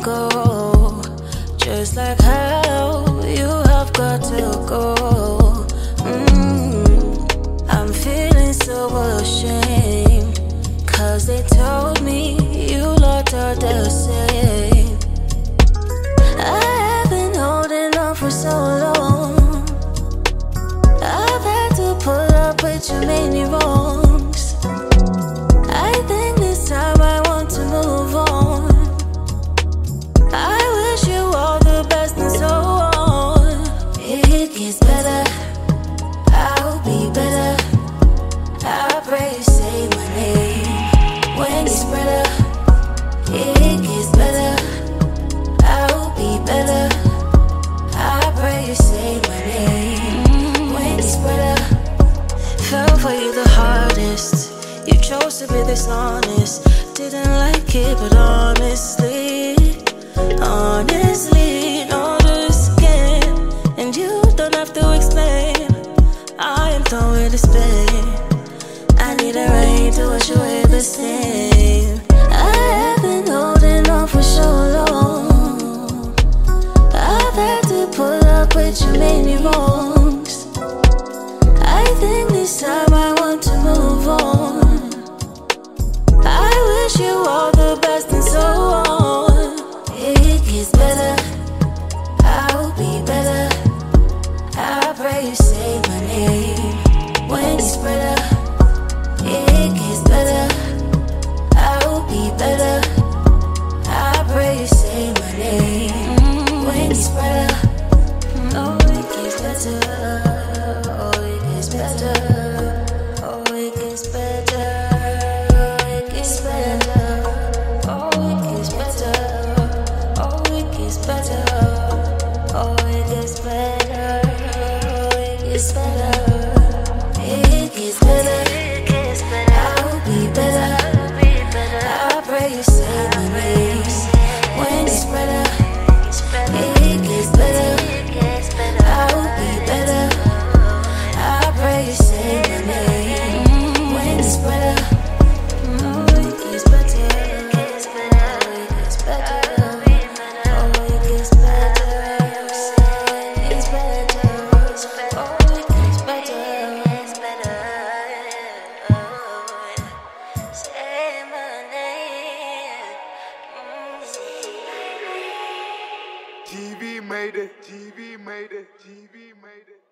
go, just like how you have got to go. I'm feeling so ashamed, 'cause they told me you lot are the same. I have been holding on for so long. I've had to put up with too many wrongs. I think this time I want to move on. I wish you all the best and so on. It gets better, I'll be better. I pray you say my name when you spread up. It gets better, I'll be better. I pray you say my name when you spread up. Fell for you the hardest. You chose to be dishonest. Didn't like it, but honestly, not this again. And you don't have to explain. I am done with despair. I need a rain to wash away the stain. I have been holding on for so long. I've had to put up with too many wrongs. I think this time I want to move on. I wish you all the best and so on. It gets better, I'll be better. I pray you say my name when you spread up. It gets better, I'll be better. I pray you say my name when you spread up. Oh, it gets better. Oh, it gets better. Oh, it gets better. Oh, it gets better. Oh, it gets better. Oh, it gets better. Oh, it gets better. Oh, it gets better. It gets better. I'll be better. I pray you say my name when you spread up. It gets better. I'll be better. I pray you say my name when you spread up. Oh, it gets better. Oh, it gets better. Oh, it gets better. It's better. Oh, it gets better. Say my name. TV made it, TV made it, TV made it.